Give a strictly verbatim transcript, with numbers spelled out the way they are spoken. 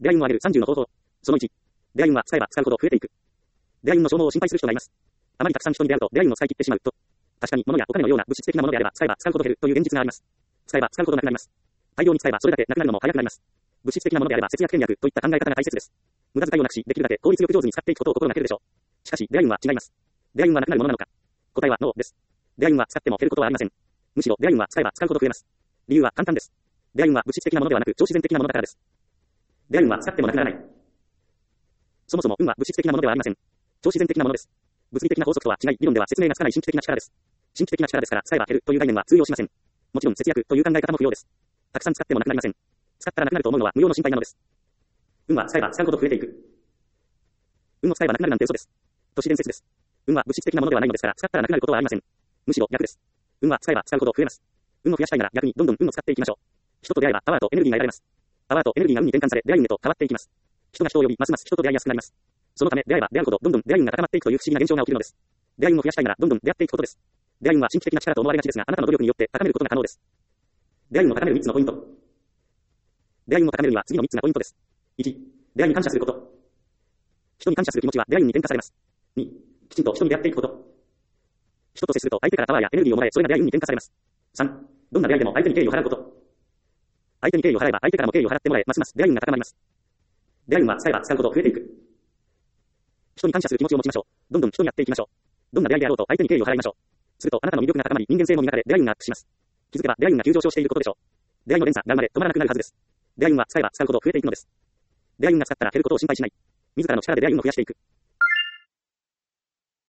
出会い運を上げるさんじゅうの方法。そのいち。出会い運は使えば使うほど増えていく。出会い運の消耗を心配する人がいます。あまりたくさん人に出会うと出会い運を使い切ってしまうと。確かに物やお金のような物質的なものであれば使えば使うほど減るという現実があります。使えば使うほどなくなります。大量に使えばそれだけなくなるのも早くなります。物質的なものであれば節約倹約といった考え方が大切です。無駄遣いをなくし、できるだけ効率よく上手に使っていくことを心がけるでしょう。しかし、出会い運は違います。出会い運はなくなるものなのか。答えはノーです。出会い運は使っても減ることはありません。むしろ出会い運は使えば使うほど増えます。理由は簡単です。出会い運は物質的なものではなく超自然的なものだからです。出会い運は使ってもなくならない。そもそも運は物質的なものではありません。超自然的なものです。物理的な法則とは違い、理論では説明がつかない神秘的な力です。神秘的な力ですから使えば減るという概念は通用しません。もちろん節約という考え方も不要です。たくさん使ってもなくなりません。使ったらなくなると思うのは無用の心配なのです。運は使えば使うほど増えていく。運を使えばなくなるなんて嘘です。都市伝説です。運は物質的なものではないのですから使ったらなくなることはありません。むしろ逆です。運は使えば使うほど増えます。運を増やしたいなら逆にどんどん運を使っていきましょう。人と出会えばパワーとエネルギーが得られます。パワーとエネルギーが運に転換され出会い運へと変わっていきます。人が人を呼びますます人と出会いやすくなります。そのため出会えば出会うほどどんどん出会い運が固まっていくという不思議な現象が起きるのです。出会い運を増やしたいならどんどん出会っていくことです。出会い運は神秘的な力と思われがちですが、あなたの努力によって高めることが可能です。出会い運を高めるみっつのポイント。出会い運を高めるには次のみっつがポイントです。いち、出会いに感謝すること。人に感謝する気持ちは出会い運に転化されます。に、きちんと人に出会っていくこと。人と接すると相手からパワーやエネルギーをもらえ、それが出会い運に転化されます。さん、どんな出会いでも相手に敬意を払うこと。相手に敬意を払えば相手からも敬意を払ってもらえ、ますます出会い運が高まります。出会い運は使えば使うほど増えていく。人に感謝する気持ちを持ちましょう。どんどん人にやっていきましょう。どんな出会いであろうと相手に敬意を払いましょう。するとあなたの魅力が高まり、人間性も磨かれ、出会い運がアップします。気づけば出会い運が急上昇していることでしょう。出会いの連鎖が生まれ、止まらなくなるはずです。出会い運は使えば使うほど増えていくのです。出会い運が使ったら減ることを心配しない。自らの力で出会い運を増やしていく。